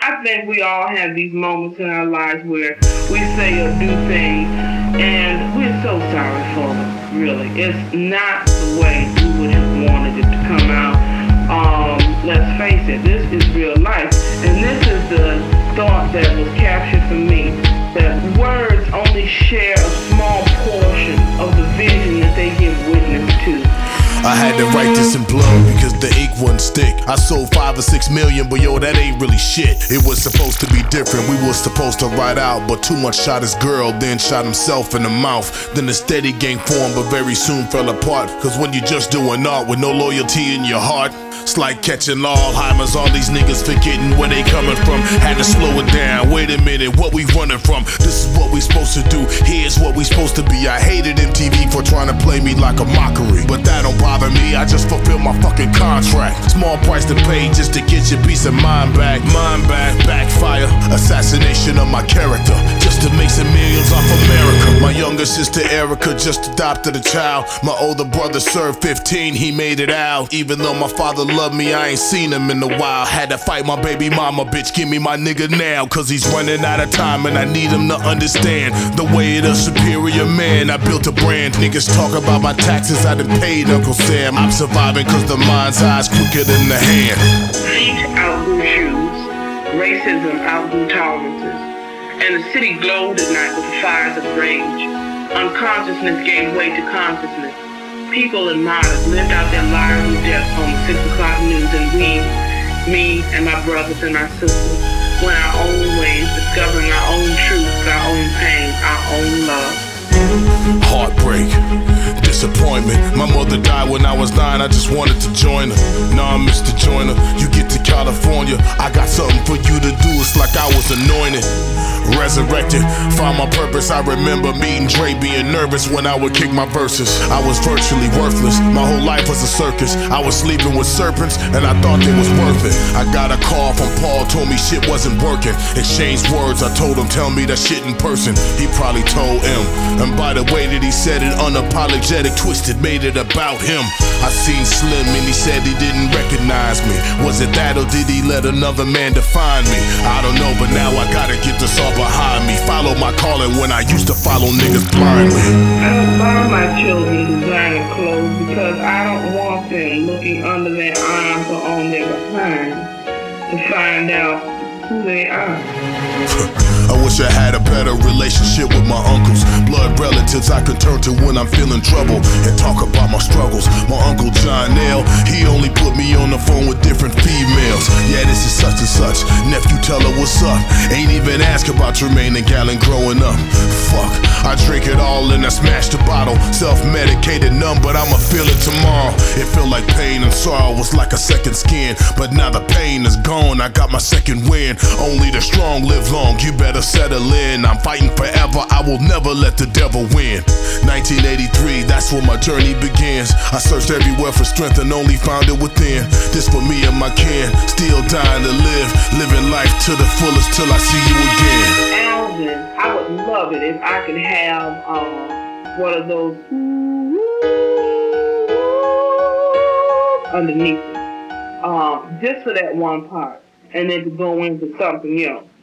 I think we all have these moments in our lives where we say or do things and we're so sorry for them, really. It's not the way we would have wanted it to come out. Let's face it, this is real life. And this is the thought that was captured for me, that words only share a small portion of the vision that they give witness to. I had to write this in blood because the ink wouldn't stick. I sold 5 or 6 million, but yo, that ain't really shit. It was supposed to be different, we was supposed to ride out, but too much shot his girl, then shot himself in the mouth. Then the steady gang formed, but very soon fell apart. Cause when you just doing art with no loyalty in your heart, it's like catching Alzheimer's, all these niggas forgetting where they coming from. Had to slow it down, wait a minute, what we running from? This is what we supposed to do, here's what we supposed to be. I hated MTV for trying to play me like a mockery, but that don't bother me, I just fulfill my fucking contract. Small price to pay just to get your peace of mind back. Mind back, backfire, assassination of my character, just to make some millions off America. My younger sister Erica just adopted a child. My older brother served 15, he made it out. Even though my father loved me, I ain't seen him in a while. Had to fight my baby mama, bitch, give me my nigga now. Cause he's running out of time and I need him to understand the way of the superior man. I built a brand, niggas talk about my taxes, I done paid Uncle Sam. I'm surviving cause the mind's eye's quicker than the hand. Feet outgrew shoes, racism outgrew tolerances, and the city glowed at night with the fires of rage. Unconsciousness gave way to consciousness. People and martyrs lived out their lives and deaths on the 6 o'clock news, and we, me and my brothers and my sisters, went our own ways, discovering our own truths, our own pain, our own love. Heartbreak, disappointment. My mother died when I was 9, I just wanted to join her. Nah, Mr. Joyner, you get to California, I got something for you to do, it's like I was anointed. Resurrected, found my purpose. I remember meeting Dre, being nervous when I would kick my verses. I was virtually worthless, my whole life was a circus. I was sleeping with serpents and I thought they was worth it. I got a call from Paul, told me shit wasn't working. Exchanged words, I told him, tell me that shit in person. He probably told him, and by the way that he said it, unapologetic, twisted, made it about him. I seen Slim and he said he didn't recognize me. Was it that or did he let another man define me? I don't know, but now I gotta get this all behind me. Follow my calling when I used to follow niggas blindly. I don't buy my children designer clothes because I don't want them looking under their arms or on their behind to find out who they are. I wish I had a better relationship with my uncles, blood relatives I can turn to when I'm feeling trouble and talk about my struggles. My uncle John Nail, he only put me on the phone with different females. Yeah, this is such and such, nephew tell her what's up. Ain't even ask about Jermaine and Gallon growing up. Fuck, I drink it all and I smash the bottle. Self-medicated numb, but I'ma feel it tomorrow. It felt like pain and sorrow was like a second skin, but now the pain is gone, I got my second win. Only the strong live long, you better settle in. I'm fighting forever, I will never let the devil win. 1983, that's where my journey begins. I searched everywhere for strength and only found it within. This for me and my kin, still dying to live, living life to the fullest till I see you again. Alvin, I would love it if I could have one of those underneath it, just for that one part, and then to go into something else.